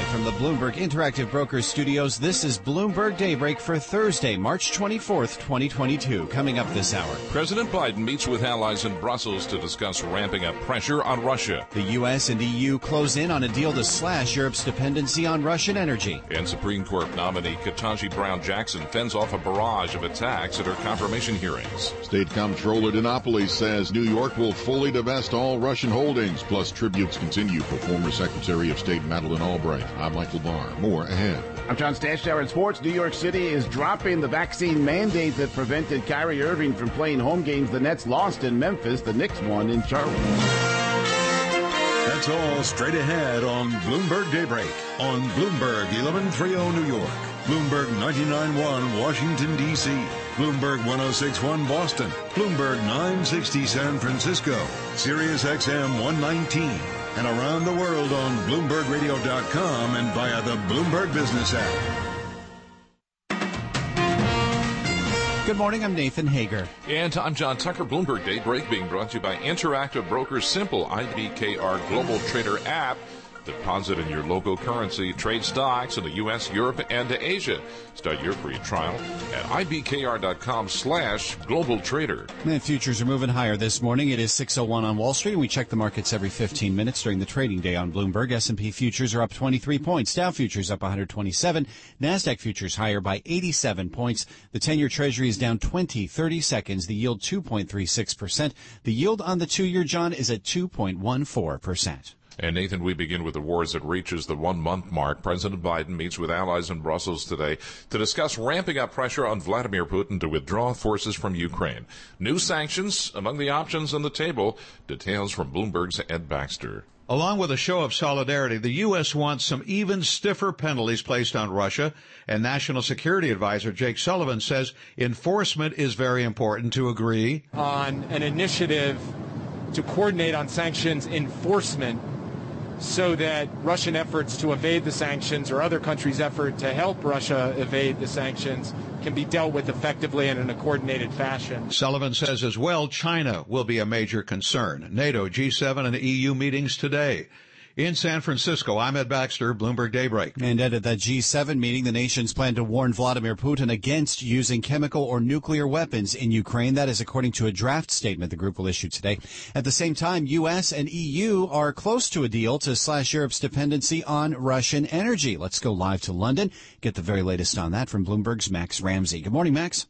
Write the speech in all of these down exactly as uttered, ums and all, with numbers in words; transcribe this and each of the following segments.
from the Bloomberg Interactive Brokers studios, this is Bloomberg Daybreak for Thursday, March twenty-fourth, twenty twenty-two. Coming up this hour, President Biden meets with allies in Brussels to discuss ramping up pressure on Russia. The U S and E U close in on a deal to slash Europe's dependency on Russian energy. And Supreme Court nominee Ketanji Brown Jackson fends off a barrage of attacks at her confirmation hearings. State Comptroller DeNapoli says New York will fully divest all Russian holdings, plus tributes continue for former Secretary of State Madeleine Albright. I'm Michael Barr. More ahead. I'm John Stashower in sports. New York City is dropping the vaccine mandate that prevented Kyrie Irving from playing home games. The Nets lost in Memphis. The Knicks won in Charlotte. That's all straight ahead on Bloomberg Daybreak on Bloomberg eleven thirty New York, Bloomberg ninety-nine point one Washington, D C, Bloomberg one oh six point one Boston, Bloomberg nine sixty San Francisco, Sirius X M one nineteen, and around the world on Bloomberg Radio dot com and via the Bloomberg Business app. Good morning, I'm Nathan Hager. And I'm John Tucker. Bloomberg Daybreak being brought to you by Interactive Brokers Simple I B K R Global Trader app. Deposit in your local currency, trade stocks in the U S, Europe, and Asia. Start your free trial at I B K R dot com slash global trader. And futures are moving higher this morning. It is six oh one on Wall Street, and we check the markets every fifteen minutes during the trading day on Bloomberg. S and P futures are up twenty-three points. Dow futures up one hundred twenty-seven. NASDAQ futures higher by eighty-seven points. The ten-year Treasury is down twenty, thirty seconds. The yield two point three six percent. The yield on the two-year, John, is at two point one four percent. And Nathan, we begin with the war as it reaches the one-month mark. President Biden meets with allies in Brussels today to discuss ramping up pressure on Vladimir Putin to withdraw forces from Ukraine. New sanctions among the options on the table. Details from Bloomberg's Ed Baxter. Along with a show of solidarity, the U S wants some even stiffer penalties placed on Russia, and National Security Advisor Jake Sullivan says enforcement is very important to agree on an initiative to coordinate on sanctions enforcement, so that Russian efforts to evade the sanctions or other countries' effort to help Russia evade the sanctions can be dealt with effectively and in a coordinated fashion. Sullivan says as well China will be a major concern. NATO, G seven, and E U meetings today. In San Francisco, I'm Ed Baxter, Bloomberg Daybreak. And Ed, at that G seven meeting, the nations plan to warn Vladimir Putin against using chemical or nuclear weapons in Ukraine. That is according to a draft statement the group will issue today. At the same time, U S and E U are close to a deal to slash Europe's dependency on Russian energy. Let's go live to London, get the very latest on that from Bloomberg's Max Ramsey. Good morning, Max.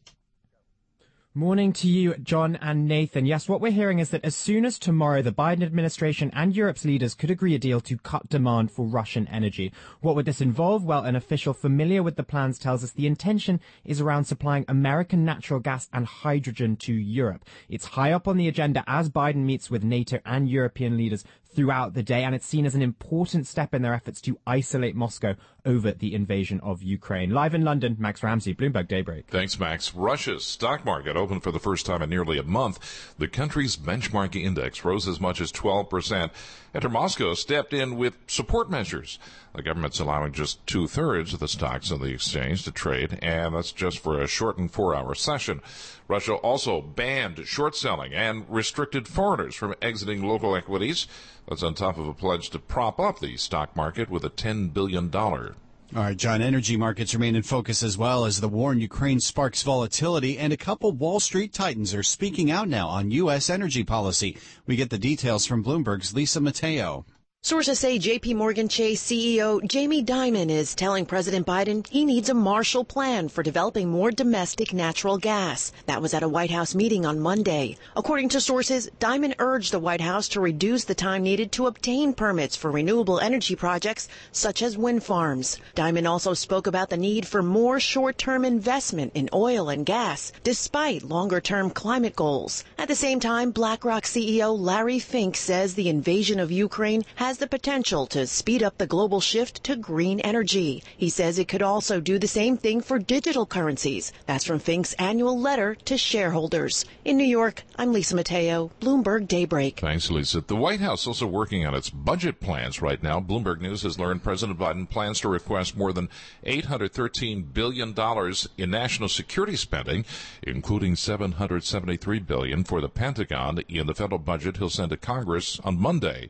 Morning to you, John and Nathan. Yes, what we're hearing is that as soon as tomorrow, the Biden administration and Europe's leaders could agree a deal to cut demand for Russian energy. What would this involve? Well, an official familiar with the plans tells us the intention is around supplying American natural gas and hydrogen to Europe. It's high up on the agenda as Biden meets with NATO and European leaders throughout the day, and it's seen as an important step in their efforts to isolate Moscow over the invasion of Ukraine. Live in London, Max Ramsey, Bloomberg Daybreak. Thanks, Max. Russia's stock market opened for the first time in nearly a month. The country's benchmark index rose as much as twelve percent after Moscow stepped in with support measures. The government's allowing just two-thirds of the stocks on the exchange to trade, and that's just for a shortened four-hour session. Russia also banned short selling and restricted foreigners from exiting local equities. That's on top of a pledge to prop up the stock market with a ten billion dollars. All right, John, energy markets remain in focus as well as the war in Ukraine sparks volatility, and a couple Wall Street titans are speaking out now on U S energy policy. We get the details from Bloomberg's Lisa Mateo. Sources say J P Morgan Chase C E O Jamie Dimon is telling President Biden he needs a Marshall Plan for developing more domestic natural gas. That was at a White House meeting on Monday. According to sources, Dimon urged the White House to reduce the time needed to obtain permits for renewable energy projects such as wind farms. Dimon also spoke about the need for more short-term investment in oil and gas, despite longer-term climate goals. At the same time, BlackRock C E O Larry Fink says the invasion of Ukraine has has the potential to speed up the global shift to green energy. He says it could also do the same thing for digital currencies. That's from Fink's annual letter to shareholders. In New York, I'm Lisa Mateo, Bloomberg Daybreak. Thanks, Lisa. The White House also working on its budget plans right now. Bloomberg News has learned President Biden plans to request more than eight hundred thirteen billion dollars in national security spending, including seven hundred seventy-three billion dollars for the Pentagon in the federal budget he'll send to Congress on Monday.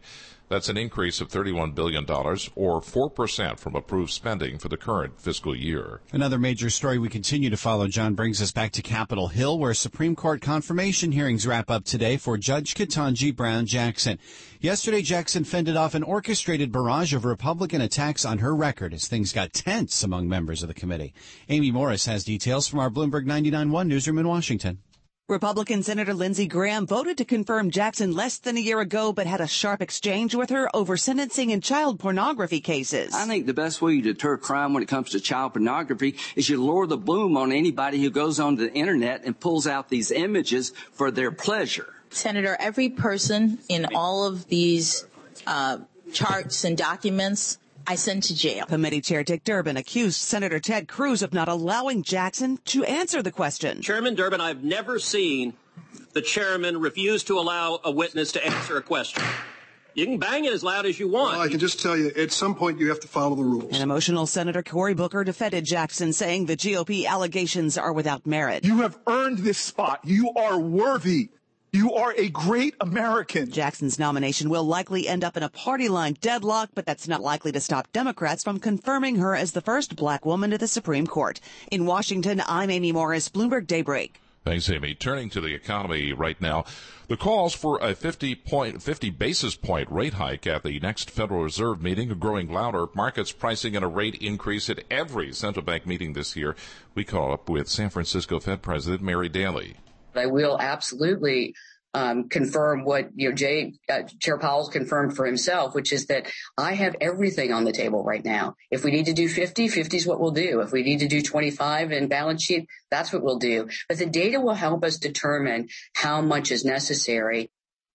That's an increase of thirty-one billion dollars, or four percent from approved spending for the current fiscal year. Another major story we continue to follow, John, brings us back to Capitol Hill, where Supreme Court confirmation hearings wrap up today for Judge Ketanji Brown Jackson. Yesterday, Jackson fended off an orchestrated barrage of Republican attacks on her record as things got tense among members of the committee. Amy Morris has details from our Bloomberg ninety-nine point one newsroom in Washington. Republican Senator Lindsey Graham voted to confirm Jackson less than a year ago, but had a sharp exchange with her over sentencing in child pornography cases. I think the best way you deter crime when it comes to child pornography is you lower the bloom on anybody who goes onto the internet and pulls out these images for their pleasure. Senator, every person in all of these uh, charts and documents I sent to jail. Committee Chair Dick Durbin accused Senator Ted Cruz of not allowing Jackson to answer the question. Chairman Durbin, I've never seen the chairman refuse to allow a witness to answer a question. You can bang it as loud as you want. Well, I can just tell you, at some point you have to follow the rules. An emotional Senator Cory Booker defended Jackson, saying the G O P allegations are without merit. You have earned this spot. You are worthy. You are a great American. Jackson's nomination will likely end up in a party-line deadlock, but that's not likely to stop Democrats from confirming her as the first black woman to the Supreme Court. In Washington, I'm Amy Morris, Bloomberg Daybreak. Thanks, Amy. Turning to the economy right now, the calls for a fifty point, fifty basis point rate hike at the next Federal Reserve meeting are growing louder. Markets pricing in a rate increase at every central bank meeting this year. We call up with San Francisco Fed President Mary Daly. I will absolutely um, confirm what you know, Jay, uh, Chair Powell's confirmed for himself, which is that I have everything on the table right now. If we need to do fifty, fifty is what we'll do. If we need to do twenty-five in balance sheet, that's what we'll do. But the data will help us determine how much is necessary.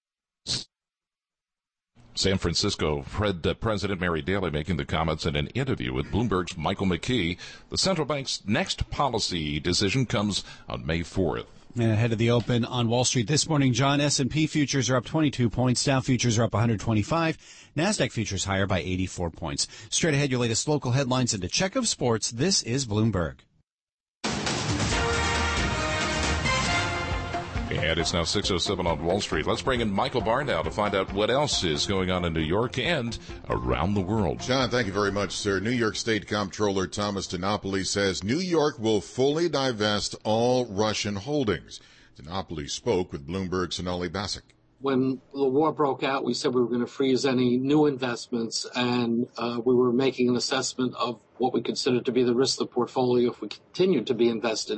San Francisco Fed uh, President Mary Daly making the comments in an interview with Bloomberg's Michael McKee. The central bank's next policy decision comes on May fourth. And ahead of the open on Wall Street this morning, John, S and P futures are up twenty-two points. Dow futures are up one hundred twenty-five. NASDAQ futures higher by eighty-four points. Straight ahead, your latest local headlines and a check of sports. This is Bloomberg. And it's now six oh seven on Wall Street. Let's bring in Michael Barr now to find out what else is going on in New York and around the world. John, thank you very much, sir. New York State Comptroller Thomas DiNapoli says New York will fully divest all Russian holdings. DiNapoli spoke with Bloomberg's Sonali Basak. When the war broke out, we said we were going to freeze any new investments, and uh, we were making an assessment of what we considered to be the risk of the portfolio if we continued to be invested.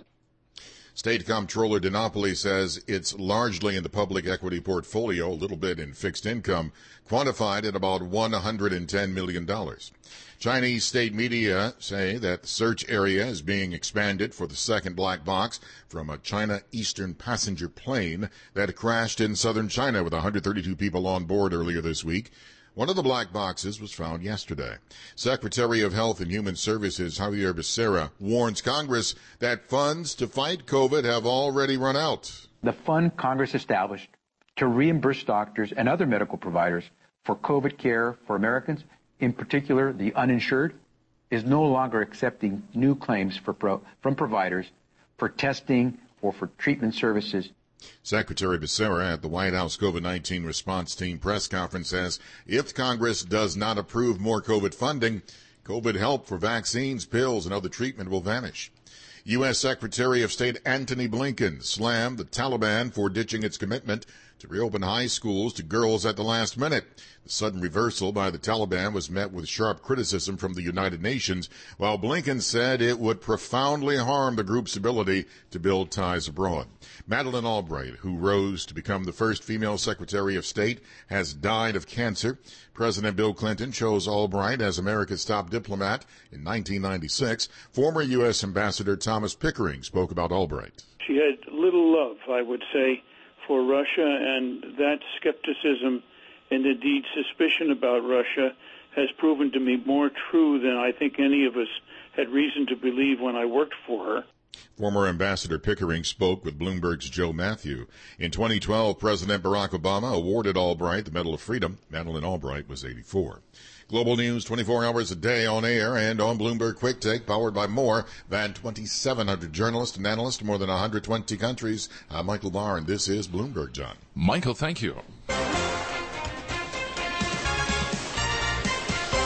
State Comptroller DiNapoli says it's largely in the public equity portfolio, a little bit in fixed income, quantified at about one hundred ten million dollars. Chinese state media say that the search area is being expanded for the second black box from a China Eastern passenger plane that crashed in southern China with one hundred thirty-two people on board earlier this week. One of the black boxes was found yesterday. Secretary of Health and Human Services Javier Becerra warns Congress that funds to fight COVID have already run out. The fund Congress established to reimburse doctors and other medical providers for COVID care for Americans, in particular the uninsured, is no longer accepting new claims for pro- from providers for testing or for treatment services. Secretary Becerra at the White House COVID nineteen response team press conference says if Congress does not approve more COVID funding, COVID help for vaccines, pills, and other treatment will vanish. U S. Secretary of State Antony Blinken slammed the Taliban for ditching its commitment to reopen high schools to girls at the last minute. The sudden reversal by the Taliban was met with sharp criticism from the United Nations, while Blinken said it would profoundly harm the group's ability to build ties abroad. Madeleine Albright, who rose to become the first female Secretary of State, has died of cancer. President Bill Clinton chose Albright as America's top diplomat in nineteen ninety-six. Former U S. Ambassador Thomas Pickering spoke about Albright. She had little love, I would say, for Russia, and that skepticism and indeed suspicion about Russia has proven to be more true than I think any of us had reason to believe when I worked for her. Former Ambassador Pickering spoke with Bloomberg's Joe Matthew. In twenty twelve, President Barack Obama awarded Albright the Medal of Freedom. Madeleine Albright was eighty-four. Global news twenty-four hours a day on air and on Bloomberg Quick Take, powered by more than twenty-seven hundred journalists and analysts in more than one hundred twenty countries. I'm Michael Barr, and this is Bloomberg, John. Michael, thank you.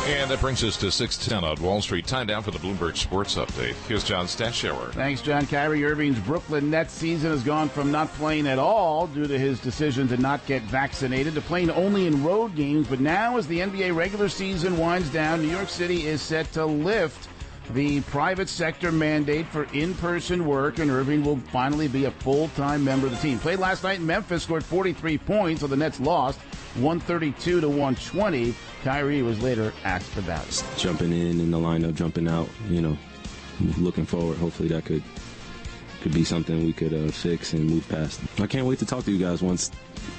And that brings us to six ten on Wall Street. Time down for the Bloomberg Sports Update. Here's John Stashower. Thanks, John. Kyrie Irving's Brooklyn Nets season has gone from not playing at all due to his decision to not get vaccinated to playing only in road games. But now, as the N B A regular season winds down, New York City is set to lift the private sector mandate for in-person work, and Irving will finally be a full-time member of the team. Played last night in Memphis, scored forty-three points, so the Nets lost one thirty-two to one twenty. Kyrie was later asked about it. Jumping in in the lineup, jumping out, you know, looking forward. Hopefully that could could be something we could uh, fix and move past. I can't wait to talk to you guys once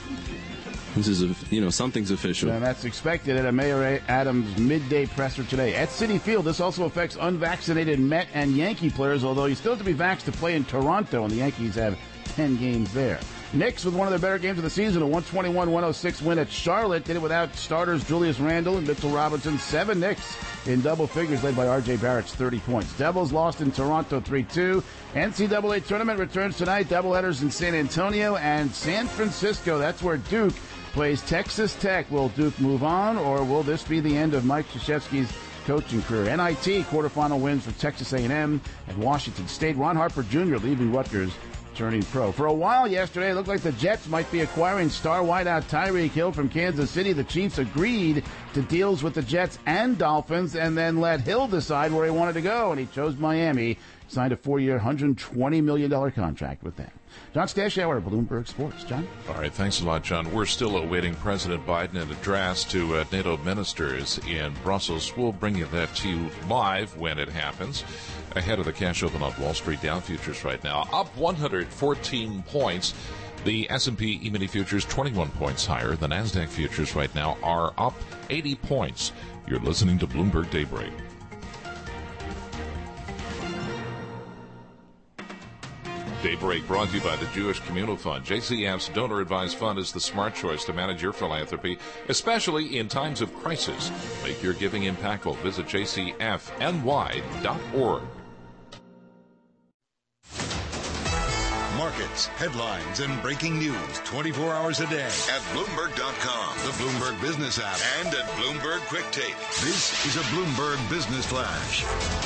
this is, a, you know, something's official. And that's expected at a Mayor Adams midday presser today. At Citi Field, this also affects unvaccinated Met and Yankee players, although you still have to be vaxxed to play in Toronto, and the Yankees have ten games there. Knicks with one of their better games of the season, a one twenty-one one oh six win at Charlotte. Did it without starters Julius Randle and Mitchell Robinson. Seven Knicks in double figures, led by R J Barrett's thirty points. Devils lost in Toronto three two. N C double A tournament returns tonight. Doubleheaders in San Antonio and San Francisco. That's where Duke plays Texas Tech. Will Duke move on, or will this be the end of Mike Krzyzewski's coaching career? N I T quarterfinal wins for Texas A and M and Washington State. Ron Harper Junior leaving Rutgers, turning pro. For a while yesterday, it looked like the Jets might be acquiring star wideout Tyreek Hill from Kansas City. The Chiefs agreed to deals with the Jets and Dolphins and then let Hill decide where he wanted to go, and he chose Miami, signed a four-year, one hundred twenty million dollars contract with them. John Stashower, Bloomberg Sports. John? All right, thanks a lot, John. We're still awaiting President Biden and address to uh, NATO ministers in Brussels. We'll bring you that to you live when it happens. Ahead of the cash open on Wall Street, Dow futures right now up one hundred fourteen points. The S and P E-mini futures twenty-one points higher. The NASDAQ futures right now are up eighty points. You're listening to Bloomberg Daybreak. Daybreak brought to you by the Jewish Communal Fund. J C F's donor-advised fund is the smart choice to manage your philanthropy, especially in times of crisis. Make your giving impactful. Visit j c f n y dot org. Markets, headlines, and breaking news twenty-four hours a day at Bloomberg dot com, the Bloomberg Business app, and at Bloomberg Quick Take. This is a Bloomberg Business Flash.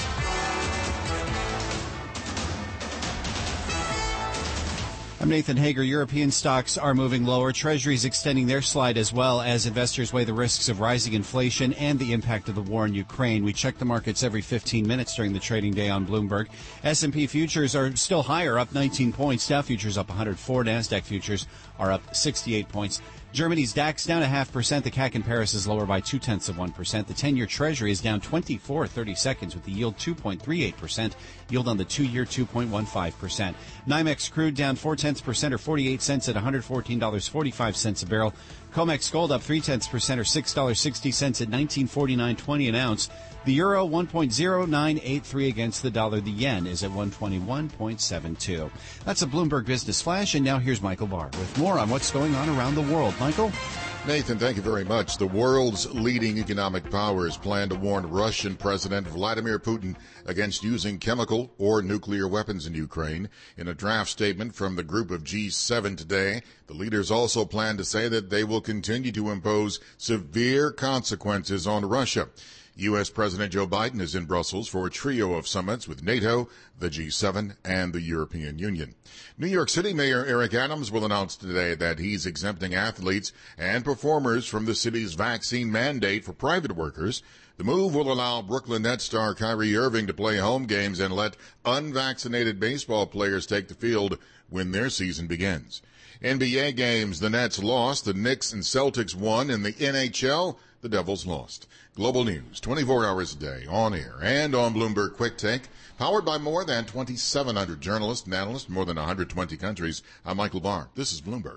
I'm Nathan Hager. European stocks are moving lower. Treasuries extending their slide as well as investors weigh the risks of rising inflation and the impact of the war in Ukraine. We check the markets every fifteen minutes during the trading day on Bloomberg. S and P futures are still higher, up nineteen points. Dow futures up one hundred four. NASDAQ futures are up sixty-eight points. Germany's DAX down a half percent. The C A C in Paris is lower by two-tenths of one percent. The ten-year Treasury is down twenty-four thirty seconds with the yield two point three eight percent. Yield on the two-year two point one five percent. NYMEX crude down four-tenths percent or forty-eight cents at one hundred fourteen dollars and forty-five cents a barrel. COMEX gold up three-tenths percent or six dollars and sixty cents at nineteen forty-nine twenty an ounce. The euro one point zero nine eight three against the dollar. The yen is at one twenty-one point seven two. That's a Bloomberg Business Flash, and now here's Michael Barr with more on what's going on around the world. Michael? Nathan, thank you very much. The world's leading economic powers plan to warn Russian President Vladimir Putin against using chemical or nuclear weapons in Ukraine. In a draft statement from the group of G seven today, the leaders also plan to say that they will continue to impose severe consequences on Russia. U S. President Joe Biden is in Brussels for a trio of summits with NATO, the G seven, and the European Union. New York City Mayor Eric Adams will announce today that he's exempting athletes and performers from the city's vaccine mandate for private workers. The move will allow Brooklyn Nets star Kyrie Irving to play home games and let unvaccinated baseball players take the field when their season begins. N B A games, the Nets lost, the Knicks and Celtics won. In the N H L, the Devils lost. Global news, twenty-four hours a day, on air and on Bloomberg Quick Take, powered by more than twenty-seven hundred journalists and analysts in more than one hundred twenty countries. I'm Michael Barr. This is Bloomberg.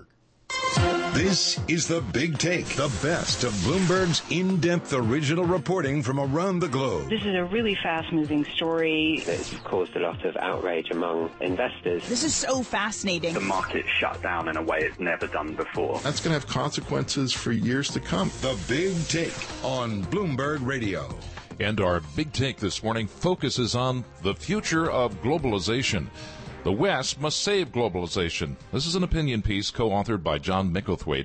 This is The Big Take, the best of Bloomberg's in-depth original reporting from around the globe. This is a really fast-moving story. It's caused a lot of outrage among investors. This is so fascinating. The market shut down in a way it's never done before. That's going to have consequences for years to come. The Big Take on Bloomberg Radio. And our Big Take this morning focuses on the future of globalization. The West must save globalization. This is an opinion piece co-authored by John Micklethwaite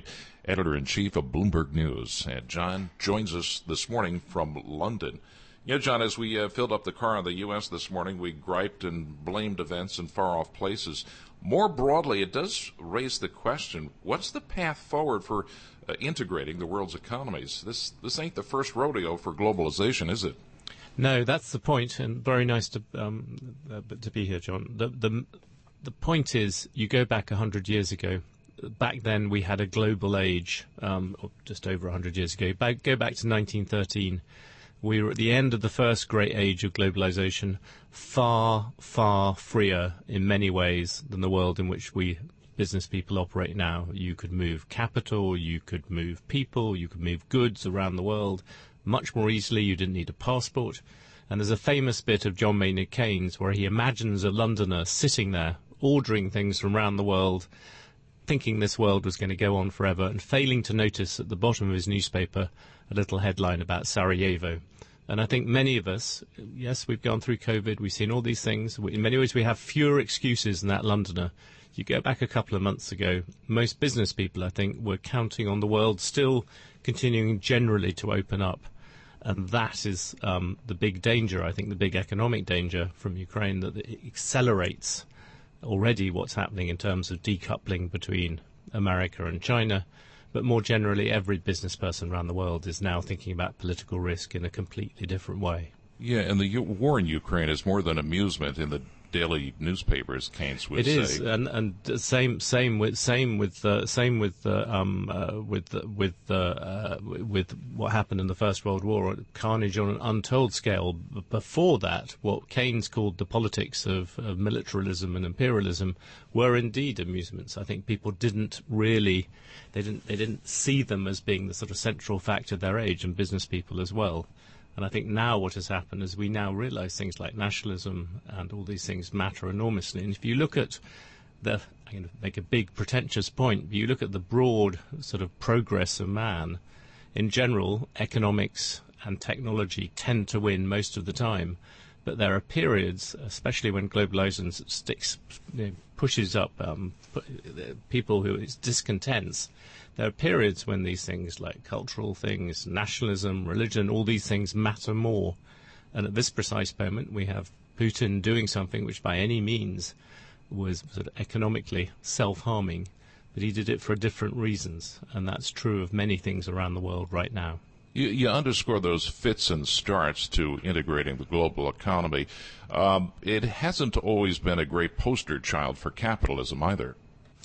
editor-in-chief of Bloomberg News. And John joins us this morning from London. You know, John, as we uh, filled up the car in the U S this morning, we griped and blamed events in far-off places. More broadly, it does raise the question, what's the path forward for uh, integrating the world's economies? This this ain't the first rodeo for globalization, is it? No, that's the point, and very nice to um, uh, to be here, John. The, the, the point is, you go back one hundred years ago. Back then, we had a global age, um, just over one hundred years ago. Back, go back to nineteen thirteen. We were at the end of the first great age of globalization, far, far freer in many ways than the world in which we business people operate now. You could move capital, you could move people, you could move goods around the world much more easily. You didn't need a passport. And there's a famous bit of John Maynard Keynes where he imagines a Londoner sitting there, ordering things from around the world, thinking this world was going to go on forever, and failing to notice at the bottom of his newspaper a little headline about Sarajevo. And I think many of us, yes, we've gone through COVID, we've seen all these things. In many ways, we have fewer excuses than that Londoner. You go back a couple of months ago, most business people, I think, were counting on the world still continuing generally to open up. And that is um, the big danger, I think, the big economic danger from Ukraine, that it accelerates already what's happening in terms of decoupling between America and China. But more generally, every business person around the world is now thinking about political risk in a completely different way. Yeah, and the U- war in Ukraine is more than amusement in the daily newspapers, Keynes would it say. It is, and and same same with same with uh, same with uh, um uh, with uh, with uh, uh, with what happened in the First World War, carnage on an untold scale. Before that, what Keynes called the politics of, of militarism and imperialism were indeed amusements. I think people didn't really, they didn't they didn't see them as being the sort of central fact of their age, and business people as well. And I think now what has happened is we now realize things like nationalism and all these things matter enormously. And if you look at the, I'm going to make a big pretentious point, but you look at the broad sort of progress of man, in general, economics and technology tend to win most of the time. But there are periods, especially when globalization sticks, you know, pushes up um, people who it's discontents. There are periods when these things like cultural things, nationalism, religion, all these things matter more. And at this precise moment, we have Putin doing something which by any means was sort of economically self-harming, but he did it for different reasons. And that's true of many things around the world right now. You, you underscore those fits and starts to integrating the global economy. Um, it hasn't always been a great poster child for capitalism either.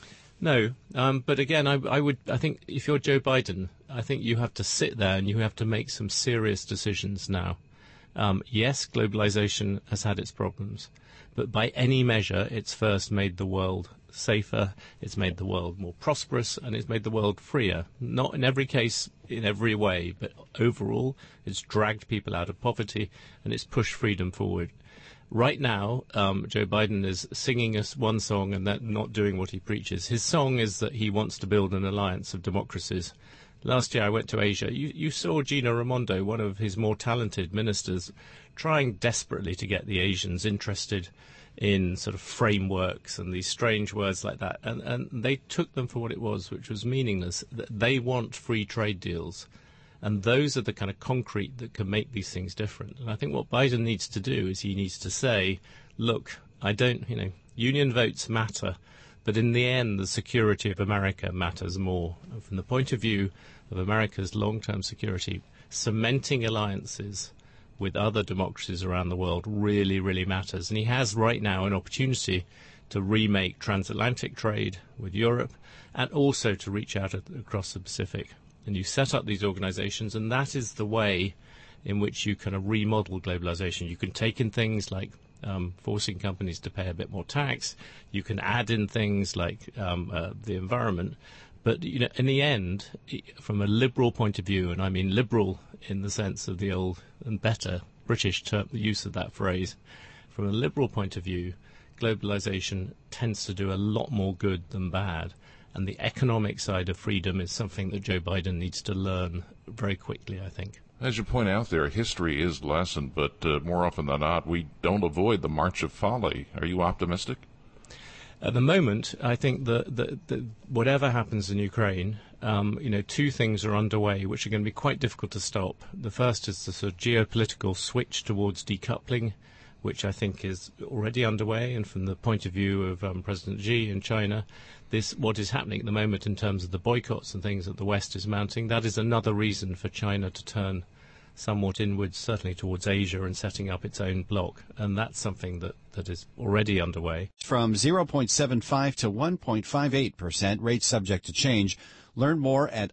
No, um, but again, I, I would. I think if you're Joe Biden, I think you have to sit there and you have to make some serious decisions now. Um, yes, globalization has had its problems, but by any measure, it's first made the world safer, it's made the world more prosperous, and it's made the world freer. Not in every case, in every way, but overall, it's dragged people out of poverty and it's pushed freedom forward. Right now, um, Joe Biden is singing us one song and that not doing what he preaches. His song is that he wants to build an alliance of democracies. Last year I went to Asia. You, you saw Gina Raimondo, one of his more talented ministers, trying desperately to get the Asians interested in sort of frameworks and these strange words like that. And, and they took them for what it was, which was meaningless. They want free trade deals. And those are the kind of concrete that can make these things different. And I think what Biden needs to do is he needs to say, look, I don't, you know, union votes matter, but in the end, the security of America matters more. And from the point of view of America's long-term security, cementing alliances with other democracies around the world really, really matters. And he has right now an opportunity to remake transatlantic trade with Europe and also to reach out across the Pacific. And you set up these organizations, and that is the way in which you kind of remodel globalization. You can take in things like um, forcing companies to pay a bit more tax. You can add in things like um, uh, the environment. But you know, in the end, from a liberal point of view, and I mean liberal in the sense of the old and better British term, the use of that phrase, from a liberal point of view, globalization tends to do a lot more good than bad. And the economic side of freedom is something that Joe Biden needs to learn very quickly, I think. As you point out there, history is lessened, but uh, more often than not, we don't avoid the march of folly. Are you optimistic? At the moment, I think that, that, that whatever happens in Ukraine, um, you know, two things are underway which are going to be quite difficult to stop. The first is the sort of geopolitical switch towards decoupling, which I think is already underway. And from the point of view of um, President Xi in China, this what is happening at the moment in terms of the boycotts and things that the West is mounting, that is another reason for China to turn somewhat inwards, certainly towards Asia, and setting up its own bloc. And that's something that, that is already underway. From zero point seven five to one point five eight percent, rates subject to change. Learn more at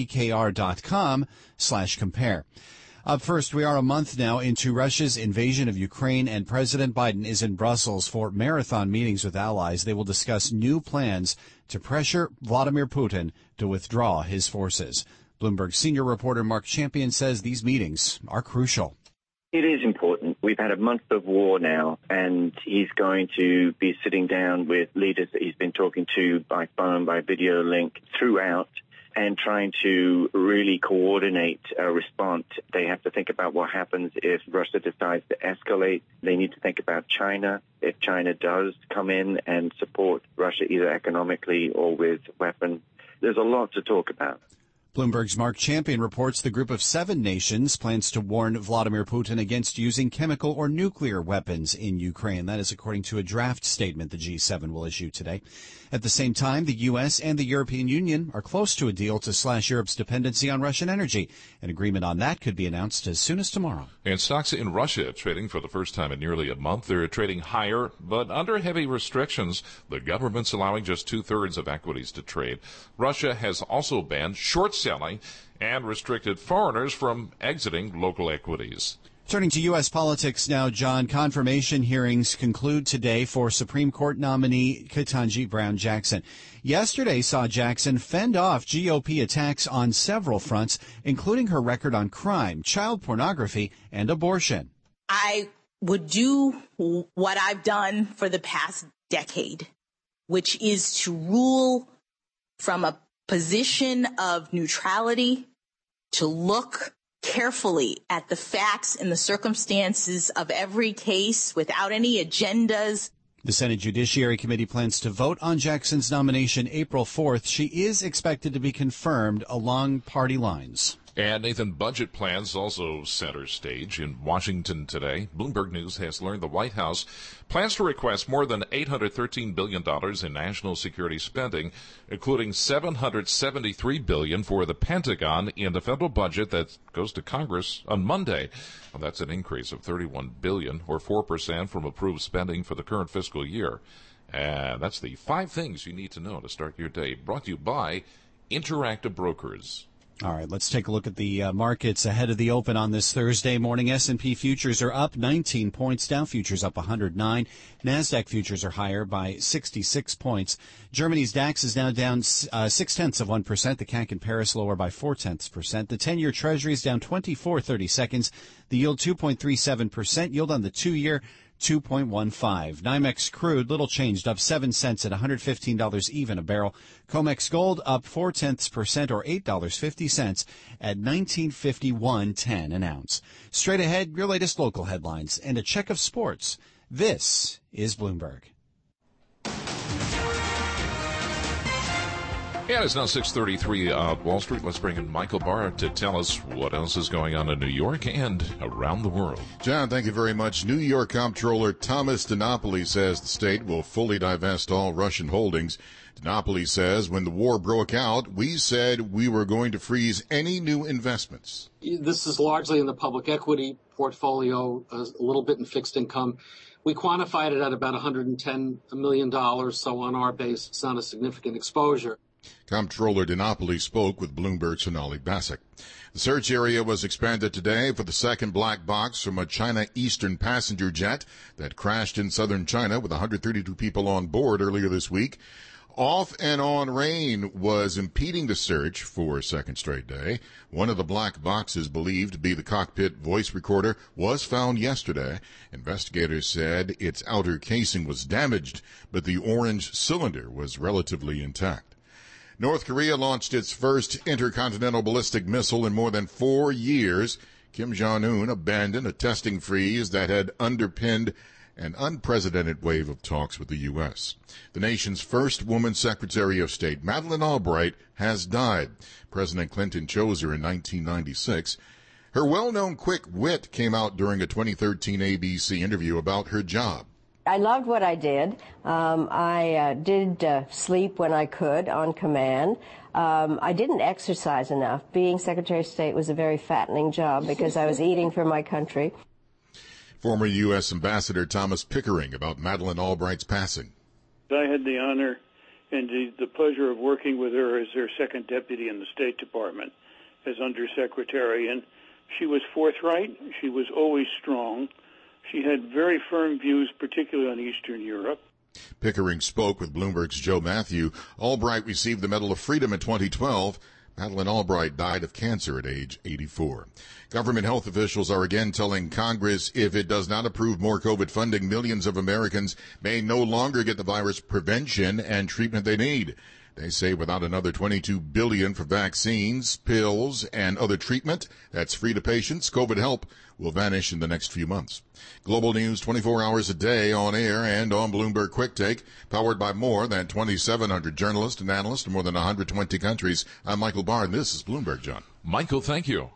ibkr.com slash compare. Up first, we are a month now into Russia's invasion of Ukraine, and President Biden is in Brussels for marathon meetings with allies. They will discuss new plans to pressure Vladimir Putin to withdraw his forces. Bloomberg senior reporter Mark Champion says these meetings are crucial. It is important. We've had a month of war now, and he's going to be sitting down with leaders that he's been talking to by phone, by video link throughout, and trying to really coordinate a response. They have to think about what happens if Russia decides to escalate. They need to think about China. If China does come in and support Russia either economically or with weapons, there's a lot to talk about. Bloomberg's Mark Champion reports the group of seven nations plans to warn Vladimir Putin against using chemical or nuclear weapons in Ukraine. That is according to a draft statement the G seven will issue today. At the same time, the U S and the European Union are close to a deal to slash Europe's dependency on Russian energy. An agreement on that could be announced as soon as tomorrow. And stocks in Russia trading for the first time in nearly a month. They're trading higher, but under heavy restrictions. The government's allowing just two-thirds of equities to trade. Russia has also banned short selling and restricted foreigners from exiting local equities. Turning to U S politics now, John, confirmation hearings conclude today for Supreme Court nominee Ketanji Brown Jackson. Yesterday saw Jackson fend off G O P attacks on several fronts, including her record on crime, child pornography, and abortion. I would do what I've done for the past decade, which is to rule from a position of neutrality, to look carefully at the facts and the circumstances of every case without any agendas. The Senate Judiciary Committee plans to vote on Jackson's nomination April fourth. She is expected to be confirmed along party lines. And Nathan, budget plans also center stage in Washington today. Bloomberg News has learned the White House plans to request more than eight hundred thirteen billion dollars in national security spending, including seven hundred seventy-three billion dollars for the Pentagon in the federal budget that goes to Congress on Monday. Well, that's an increase of thirty-one billion dollars, or four percent from approved spending for the current fiscal year. And that's the five things you need to know to start your day. Brought to you by Interactive Brokers. All right, let's take a look at the uh, markets ahead of the open on this Thursday morning. S and P futures are up nineteen points. Dow futures up one hundred nine. NASDAQ futures are higher by sixty-six points. Germany's DAX is now down uh, six-tenths of one percent. The C A C in Paris lower by four-tenths percent. The ten-year Treasury is down twenty-four thirty-seconds. The yield two point three seven percent. Yield on the two-year two point one five. NYMEX crude, little changed, up seven cents at one hundred fifteen dollars even a barrel. COMEX gold up four tenths percent, or eight dollars and fifty cents at nineteen fifty-one ten an ounce. Straight ahead, your latest local headlines and a check of sports. This is Bloomberg. Yeah, it's now six thirty-three on Wall Street. Let's bring in Michael Barr to tell us what else is going on in New York and around the world. John, thank you very much. New York Comptroller Thomas DiNapoli says the state will fully divest all Russian holdings. DiNapoli says when the war broke out, we said we were going to freeze any new investments. This is largely in the public equity portfolio, a little bit in fixed income. We quantified it at about one hundred ten million dollars, so on our base, it's not a significant exposure. Comptroller DiNapoli spoke with Bloomberg's Sonali Basak. The search area was expanded today for the second black box from a China Eastern passenger jet that crashed in southern China with one hundred thirty-two people on board earlier this week. Off and on rain was impeding the search for a second straight day. One of the black boxes believed to be the cockpit voice recorder was found yesterday. Investigators said its outer casing was damaged, but the orange cylinder was relatively intact. North Korea launched its first intercontinental ballistic missile in more than four years. Kim Jong-un abandoned a testing freeze that had underpinned an unprecedented wave of talks with the U S. The nation's first woman Secretary of State, Madeleine Albright, has died. President Clinton chose her in nineteen ninety-six. Her well-known quick wit came out during a twenty thirteen A B C interview about her job. I loved what I did. Um, I uh, did uh, sleep when I could on command. Um, I didn't exercise enough. Being Secretary of State was a very fattening job because I was eating for my country. Former U S Ambassador Thomas Pickering about Madeleine Albright's passing. I had the honor and the, the pleasure of working with her as her second deputy in the State Department as Undersecretary, and she was forthright. She was always strong. She had very firm views, particularly on Eastern Europe. Pickering spoke with Bloomberg's Joe Matthew. Albright received the Medal of Freedom in twenty twelve. Madeleine Albright died of cancer at age eighty-four. Government health officials are again telling Congress if it does not approve more COVID funding, millions of Americans may no longer get the virus prevention and treatment they need. They say without another twenty-two billion dollars for vaccines, pills, and other treatment that's free to patients, COVID help will vanish in the next few months. Global news twenty-four hours a day on air and on Bloomberg Quick Take, powered by more than twenty-seven hundred journalists and analysts in more than one hundred twenty countries. I'm Michael Barr, and this is Bloomberg, John. Michael, thank you.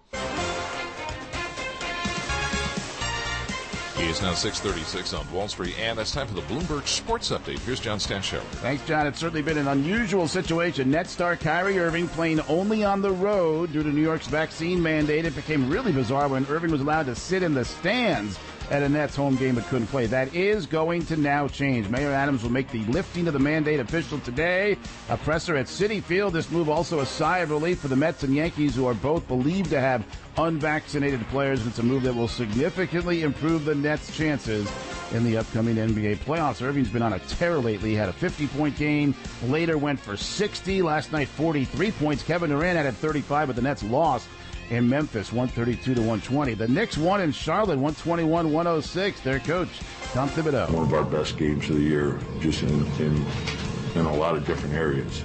It is now six thirty-six on Wall Street, and it's time for the Bloomberg Sports Update. Here's John Stashower. Thanks, John. It's certainly been an unusual situation. Nets star Kyrie Irving playing only on the road due to New York's vaccine mandate. It became really bizarre when Irving was allowed to sit in the stands at a Nets home game but couldn't play. That is going to now change. Mayor Adams will make the lifting of the mandate official today. A presser at Citi Field. This move also a sigh of relief for the Mets and Yankees, who are both believed to have unvaccinated players. It's a move that will significantly improve the Nets' chances in the upcoming N B A playoffs. Irving's been on a tear lately. He had a fifty-point game. Later went for sixty. Last night, forty-three points. Kevin Durant had thirty-five, but the Nets lost in Memphis, one thirty-two to one twenty. The Knicks won in Charlotte, one twenty-one to one oh six. Their coach, Tom Thibodeau. One of our best games of the year, just in in, in a lot of different areas.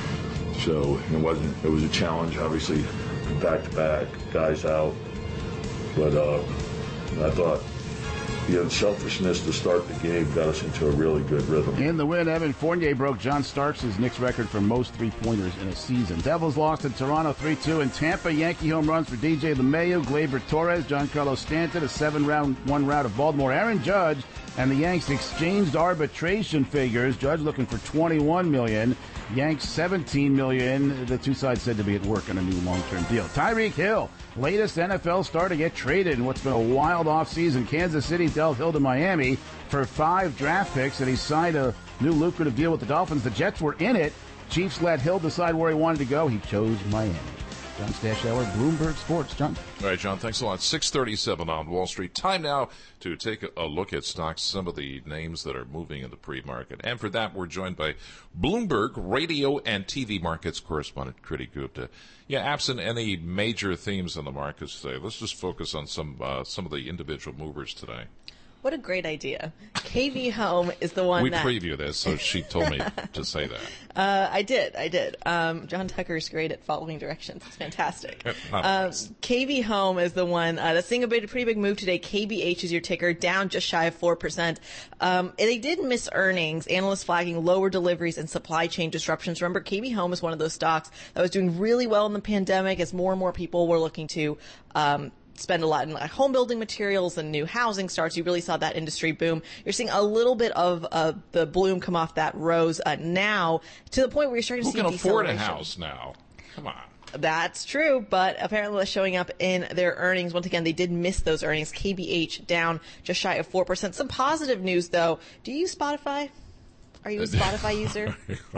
So it wasn't. It was a challenge, obviously, back to back, guys out. But uh, I thought the unselfishness to start the game got us into a really good rhythm. In the win, Evan Fournier broke John Starks' Knicks record for most three-pointers in a season. Devils lost in Toronto three two. In Tampa, Yankee home runs for D J LeMahieu, Gleyber Torres, Giancarlo Stanton, a seven-round, one round of Baltimore. Aaron Judge and the Yanks exchanged arbitration figures. Judge looking for twenty-one million dollars. Yanks seventeen million dollars. The two sides said to be at work on a new long-term deal. Tyreek Hill, latest N F L star to get traded in what's been a wild offseason. Kansas City dealt Hill to Miami for five draft picks, and he signed a new lucrative deal with the Dolphins. The Jets were in it. Chiefs let Hill decide where he wanted to go. He chose Miami. John Stashower, Bloomberg Sports. John. All right, John, thanks a lot. six thirty-seven on Wall Street. Time now to take a look at stocks, some of the names that are moving in the pre-market. And for that, we're joined by Bloomberg radio and T V markets correspondent Kriti Gupta. Yeah, absent any major themes in the markets today, let's just focus on some uh, some of the individual movers today. What a great idea. K V Home is the one we that... We preview this, so she told me to say that. Uh, I did, I did. Um, John Tucker's great at following directions. It's fantastic. um, K V Home is the one uh, that's seeing a big, pretty big move today. K B H is your ticker, down just shy of four percent. Um, they did miss earnings. Analysts flagging lower deliveries and supply chain disruptions. Remember, K V Home is one of those stocks that was doing really well in the pandemic as more and more people were looking to um, spend a lot in like home building materials and new housing starts. You really saw that industry boom. You're seeing a little bit of uh, the bloom come off that rose uh, now to the point where you're starting to Who see can afford a deceleration. house now? Come on. That's true, but apparently that's showing up in their earnings. Once again, they did miss those earnings. K B H down just shy of four percent. Some positive news, though. Do you use Spotify? Are you a Spotify user?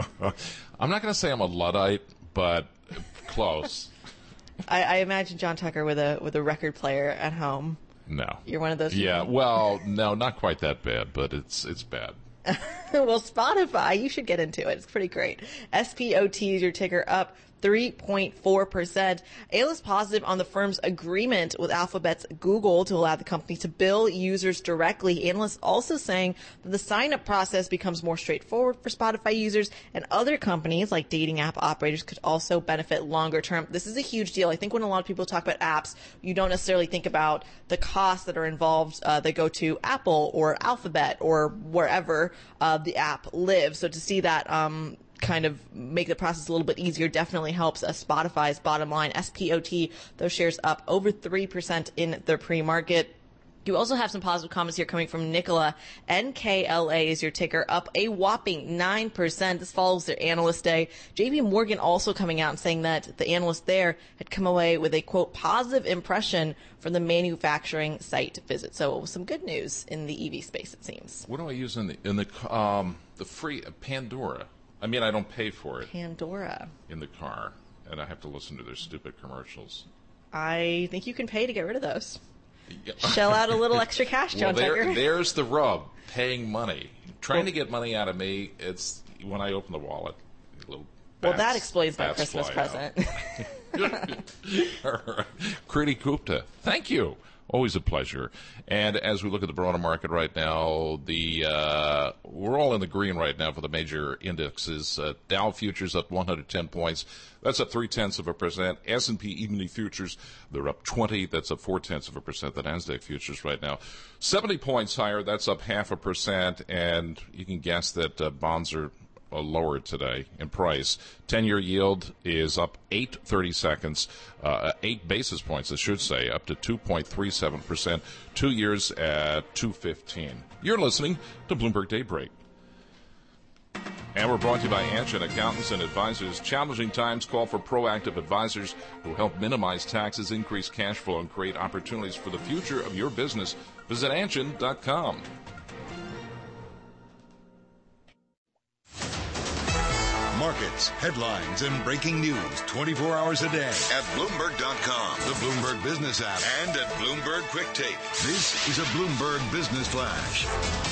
I'm not going to say I'm a Luddite, but close. I, I imagine John Tucker with a with a record player at home. No. You're one of those people? Yeah, well, no, not quite that bad, but it's it's bad. Well, Spotify, you should get into it. It's pretty great. S P O T is your ticker, up three point four percent. Analysts positive on the firm's agreement with Alphabet's Google to allow the company to bill users directly. Analysts also saying that the sign-up process becomes more straightforward for Spotify users, and other companies like dating app operators could also benefit longer term. This is a huge deal. I think when a lot of people talk about apps, you don't necessarily think about the costs that are involved uh, that go to Apple or Alphabet or wherever uh, the app lives. So to see that um, kind of make the process a little bit easier definitely helps uh, Spotify's bottom line. S P O T, those shares up over three percent in the pre-market. You also have some positive comments here coming from Nikola. N K L A is your ticker, up a whopping nine percent. This follows their analyst day. J P Morgan also coming out and saying that the analyst there had come away with a, quote, positive impression from the manufacturing site visit. So some good news in the E V space, it seems. What do I use in the in the um the free uh, Pandora? I mean, I don't pay for it. Pandora. In the car, and I have to listen to their stupid commercials. I think you can pay to get rid of those. Shell out a little extra cash, John well, there, Tucker. There's the rub, paying money. Trying to get money out of me, it's when I open the wallet. Little well, bats, that explains my bats Christmas present. Kriti Gupta, thank you. Always a pleasure. And as we look at the broader market right now, the uh, we're all in the green right now for the major indexes. Uh, Dow futures up one hundred ten points. That's up three tenths of a percent. S and P E-mini futures, they're up twenty. That's up four tenths of a percent. The Nasdaq futures right now, seventy points higher. That's up half a percent. And you can guess that uh, bonds are Uh, lower today in price. ten-year yield is up eight thirty-seconds, uh, eight basis points, I should say, up to two point three seven percent. Two years at two fifteen. You're listening to Bloomberg Daybreak. And we're brought to you by Anshin Accountants and Advisors. Challenging times call for proactive advisors who help minimize taxes, increase cash flow, and create opportunities for the future of your business. Visit Anshin dot com. Markets, headlines, and breaking news twenty-four hours a day at Bloomberg dot com, the Bloomberg Business app, and at Bloomberg Quick Take. This is a Bloomberg Business Flash.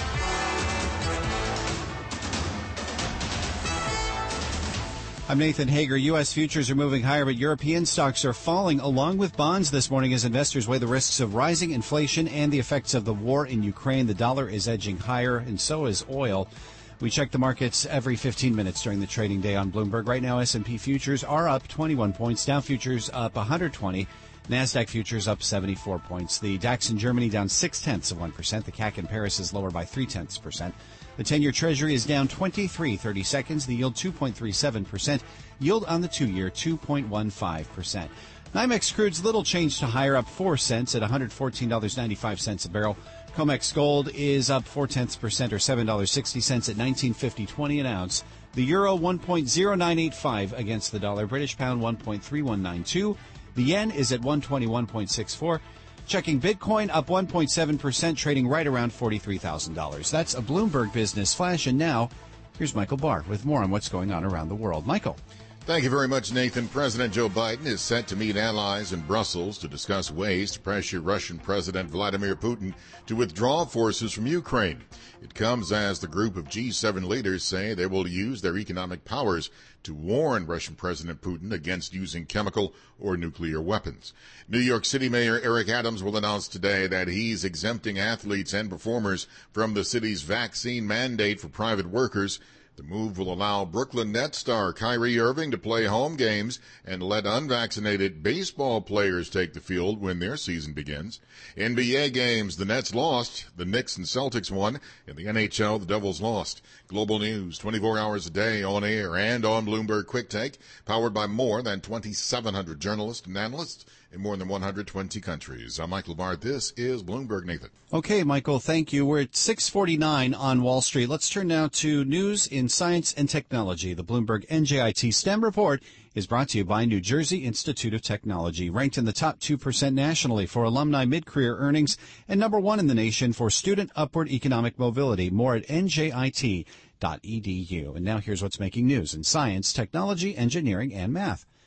I'm Nathan Hager. U S futures are moving higher, but European stocks are falling along with bonds this morning as investors weigh the risks of rising inflation and the effects of the war in Ukraine. The dollar is edging higher, and so is oil. We check the markets every fifteen minutes during the trading day on Bloomberg. Right now, S and P futures are up twenty-one points. Dow futures up one hundred twenty. NASDAQ futures up seventy-four points. The DAX in Germany down six tenths of one percent. The C A C in Paris is lower by three tenths percent. The ten-year Treasury is down twenty-three thirty-seconds. The yield two point three seven percent. Yield on the two-year two point one five percent. NYMEX crude's little change to higher, up four cents at one hundred fourteen dollars and ninety-five cents a barrel. COMEX gold is up four tenths percent or seven dollars and sixty cents at nineteen fifty twenty an ounce. The euro one point zero nine eight five against the dollar. British pound one point three one nine two. The yen is at one twenty-one point six four. Checking Bitcoin up one point seven percent, trading right around forty-three thousand dollars. That's a Bloomberg Business Flash. And now, here's Michael Barr with more on what's going on around the world. Michael. Thank you very much, Nathan. President Joe Biden is set to meet allies in Brussels to discuss ways to pressure Russian President Vladimir Putin to withdraw forces from Ukraine. It comes as the group of G seven leaders say they will use their economic powers to warn Russian President Putin against using chemical or nuclear weapons. New York City Mayor Eric Adams will announce today that he's exempting athletes and performers from the city's vaccine mandate for private workers. The move will allow Brooklyn Nets star Kyrie Irving to play home games and let unvaccinated baseball players take the field when their season begins. N B A games, the Nets lost, the Knicks and Celtics won. In the N H L, the Devils lost. Global news, twenty-four hours a day on air and on Bloomberg Quick Take, powered by more than twenty-seven hundred journalists and analysts in more than one hundred twenty countries. I'm Michael Barr. This is Bloomberg. Nathan. Okay, Michael, thank you. We're at six forty-nine on Wall Street. Let's turn now to news in science and technology. The Bloomberg N J I T STEM report is brought to you by New Jersey Institute of Technology, ranked in the top two percent nationally for alumni mid-career earnings and number one in the nation for student upward economic mobility. More at N J I T dot E D U. And now here's what's making news in science, technology, engineering, and math.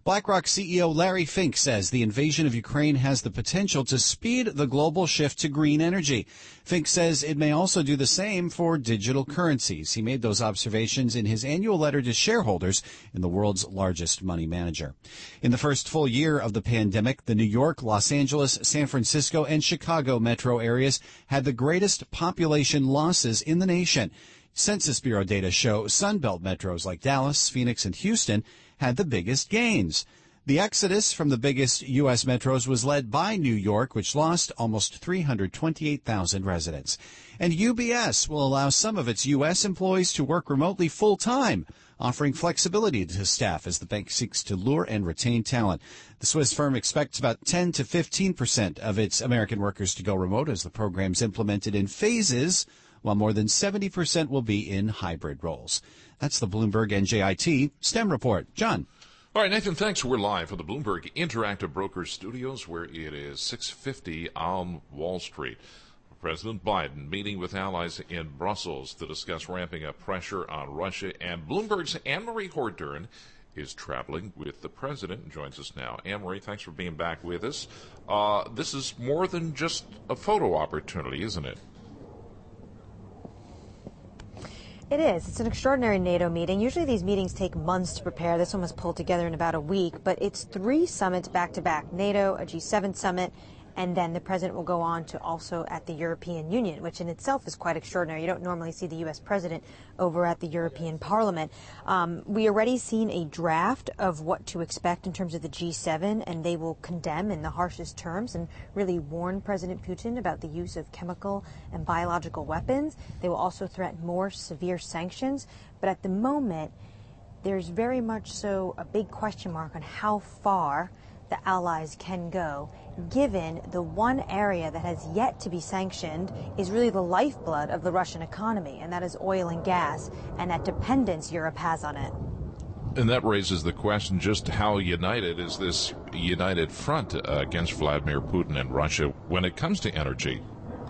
BlackRock C E O Larry Fink says the invasion of Ukraine has the potential to speed the global shift to green energy. Fink says it may also do the same for digital currencies. He made those observations in his annual letter to shareholders in the world's largest money manager. In the first full year of the pandemic, the New York, Los Angeles, San Francisco, and Chicago metro areas had the greatest population losses in the nation. Census Bureau data show Sunbelt metros like Dallas, Phoenix, and Houston had the biggest gains. The exodus from the biggest U S metros was led by New York, which lost almost three hundred twenty-eight thousand residents. And U B S will allow some of its U S employees to work remotely full-time, offering flexibility to staff as the bank seeks to lure and retain talent. The Swiss firm expects about ten to fifteen percent of its American workers to go remote as the program's implemented in phases, while more than seventy percent will be in hybrid roles. That's the Bloomberg N J I T STEM report. John. All right, Nathan, thanks. We're live from the Bloomberg Interactive Brokers Studios, where it is six fifty on Wall Street. President Biden meeting with allies in Brussels to discuss ramping up pressure on Russia, and Bloomberg's Anne-Marie Hordern is traveling with the president and joins us now. Anne-Marie, thanks for being back with us. Uh, this is more than just a photo opportunity, isn't it? It is. It's an extraordinary NATO meeting. Usually these meetings take months to prepare. This one was pulled together in about a week, but it's three summits back-to-back, NATO, a G seven summit, and then the president will go on to also at the European Union, which in itself is quite extraordinary. You don't normally see the U S president over at the European Parliament. Um, we already seen a draft of what to expect in terms of the G seven, and they will condemn in the harshest terms and really warn President Putin about the use of chemical and biological weapons. They will also threaten more severe sanctions. But at the moment, there's very much so a big question mark on how far the allies can go, given the one area that has yet to be sanctioned is really the lifeblood of the Russian economy, and that is oil and gas, and that dependence Europe has on it. And that raises the question, just how united is this united front uh, against Vladimir Putin and Russia when it comes to energy?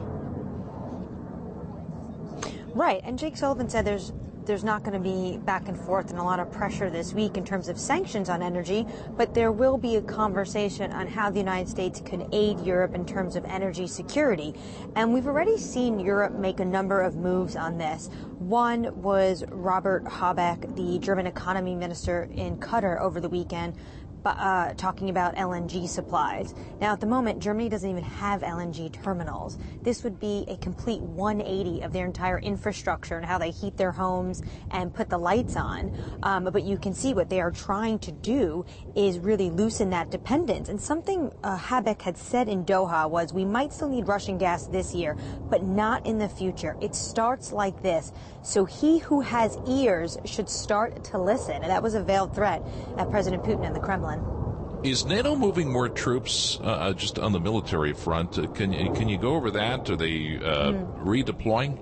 Right, and Jake Sullivan said there's There's not going to be back and forth and a lot of pressure this week in terms of sanctions on energy, but there will be a conversation on how the United States can aid Europe in terms of energy security. And we've already seen Europe make a number of moves on this. One was Robert Habeck, the German economy minister in Qatar over the weekend, Uh, talking about L N G supplies. Now, at the moment, Germany doesn't even have L N G terminals. This would be a complete one eighty of their entire infrastructure and how they heat their homes and put the lights on. Um, but you can see what they are trying to do is really loosen that dependence. And something uh, Habeck had said in Doha was, we might still need Russian gas this year, but not in the future. It starts like this. So he who has ears should start to listen. And that was a veiled threat at President Putin and the Kremlin. Is NATO moving more troops uh, just on the military front? Uh, can you can you go over that? Are they uh, mm. redeploying?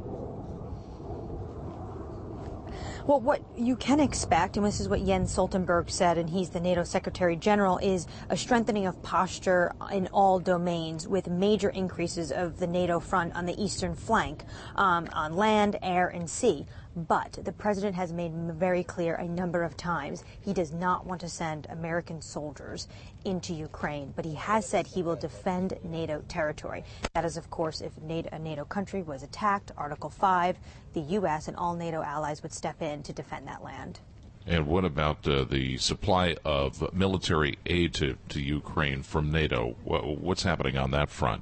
Well, what you can expect, and this is what Jens Stoltenberg said, and he's the NATO Secretary General, is a strengthening of posture in all domains with major increases of the NATO front on the eastern flank, um, on land, air, and sea. But the president has made very clear a number of times he does not want to send American soldiers into Ukraine, but he has said he will defend NATO territory. That is, of course, if NATO, a NATO country was attacked, Article five, the U S and all NATO allies would step in to defend that land. And what about uh, the supply of military aid to, to Ukraine from NATO? What's happening on that front?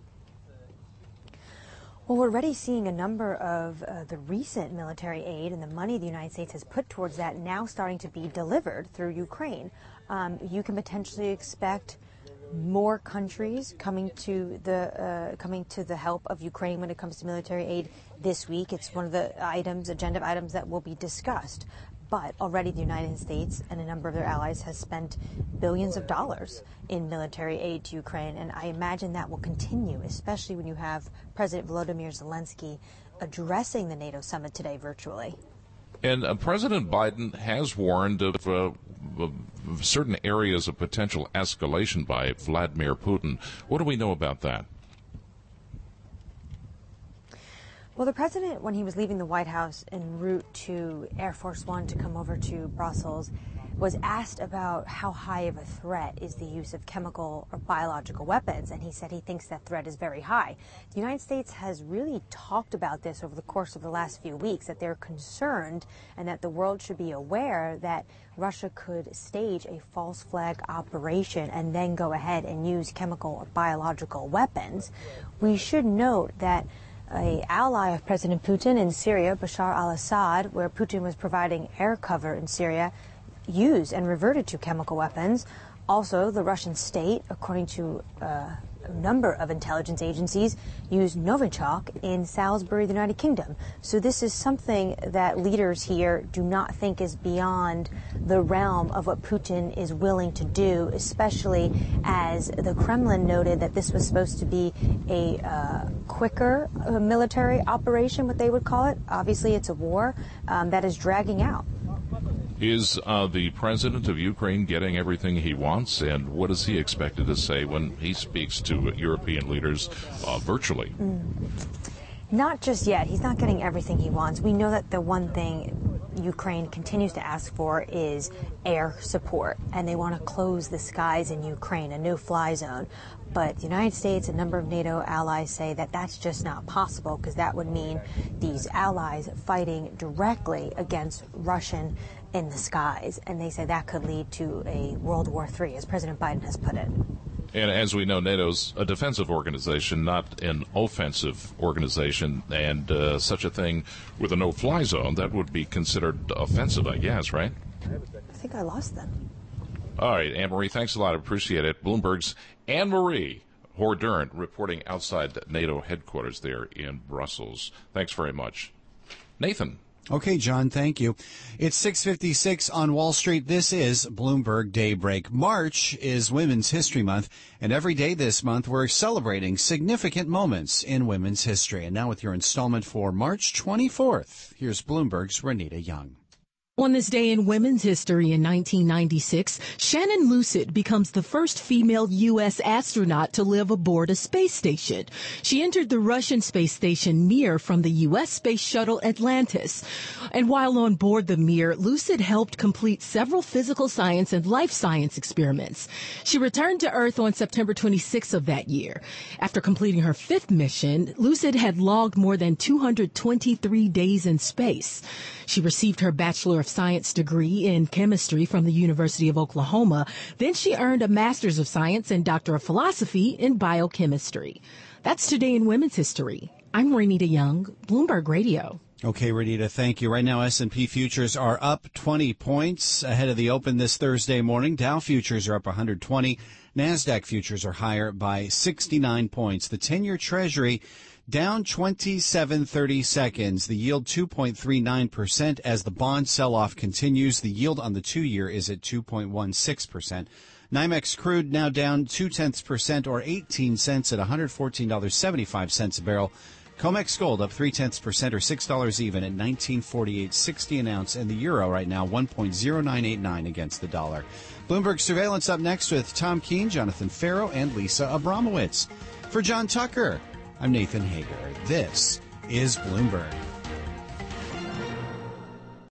Well, we're already seeing a number of uh, the recent military aid and the money the United States has put towards that now starting to be delivered through Ukraine. Um, you can potentially expect more countries coming to the uh, coming to the help of Ukraine when it comes to military aid this week. It's one of the items, agenda items that will be discussed. But already the United States and a number of their allies has spent billions of dollars in military aid to Ukraine. And I imagine that will continue, especially when you have President Volodymyr Zelensky addressing the NATO summit today virtually. And uh, President Biden has warned of, uh, of certain areas of potential escalation by Vladimir Putin. What do we know about that? Well, the president, when he was leaving the White House en route to Air Force One to come over to Brussels, was asked about how high of a threat is the use of chemical or biological weapons, and he said he thinks that threat is very high. The United States has really talked about this over the course of the last few weeks, that they're concerned and that the world should be aware that Russia could stage a false flag operation and then go ahead and use chemical or biological weapons. We should note that an ally of President Putin in Syria, Bashar al-Assad, where Putin was providing air cover in Syria, used and reverted to chemical weapons. Also, the Russian state, according to uh, a number of intelligence agencies, used Novichok in Salisbury, the United Kingdom. So this is something that leaders here do not think is beyond the realm of what Putin is willing to do, especially as the Kremlin noted that this was supposed to be a uh, quicker uh, military operation, what they would call it. Obviously, it's a war um, that is dragging out. Is uh, the president of Ukraine getting everything he wants, and what is he expected to say when he speaks to European leaders uh, virtually? Mm. Not just yet. He's not getting everything he wants. We know that the one thing Ukraine continues to ask for is air support, and they want to close the skies in Ukraine, a no-fly zone. But the United States, a number of NATO allies say that that's just not possible, because that would mean these allies fighting directly against Russian in the skies, and they say that could lead to a World War Three, as President Biden has put it. And as we know, NATO's a defensive organization, not an offensive organization, and uh, such a thing with a no-fly zone, that would be considered offensive, I guess, right? I think I lost them. All right, Anne-Marie, thanks a lot. I appreciate it. Bloomberg's Anne-Marie Hordern reporting outside NATO headquarters there in Brussels. Thanks very much. Nathan. Okay, John, thank you. It's six fifty-six on Wall Street. This is Bloomberg Daybreak. March is Women's History Month, and every day this month we're celebrating significant moments in women's history. And now with your installment for March twenty-fourth, here's Bloomberg's Renita Young. On this day in women's history in nineteen ninety-six, Shannon Lucid becomes the first female U S astronaut to live aboard a space station. She entered the Russian space station Mir from the U S space shuttle Atlantis. And while on board the Mir, Lucid helped complete several physical science and life science experiments. She returned to Earth on September twenty-sixth of that year. After completing her fifth mission, Lucid had logged more than two hundred twenty-three days in space. She received her Bachelor of Science degree in chemistry from the University of Oklahoma. Then she earned a Master's of Science and Doctor of Philosophy in biochemistry. That's today in women's history. I'm Renita Young, Bloomberg Radio. Okay, Renita, thank you. Right now, S and P futures are up twenty points ahead of the open this Thursday morning. Dow futures are up one hundred twenty. NASDAQ futures are higher by sixty-nine points. The ten-year Treasury down twenty-seven thirty seconds. The yield two point three nine percent as the bond sell-off continues. The yield on the two-year is at two point one six percent. NYMEX crude now down two-tenths percent or eighteen cents at one hundred fourteen dollars and seventy-five cents a barrel. COMEX gold up three-tenths percent or six dollars even at nineteen forty-eight sixty an ounce. And the euro right now one point zero nine eight nine against the dollar. Bloomberg Surveillance up next with Tom Keene, Jonathan Farrow, and Lisa Abramowitz. For John Tucker, I'm Nathan Hager. This is Bloomberg.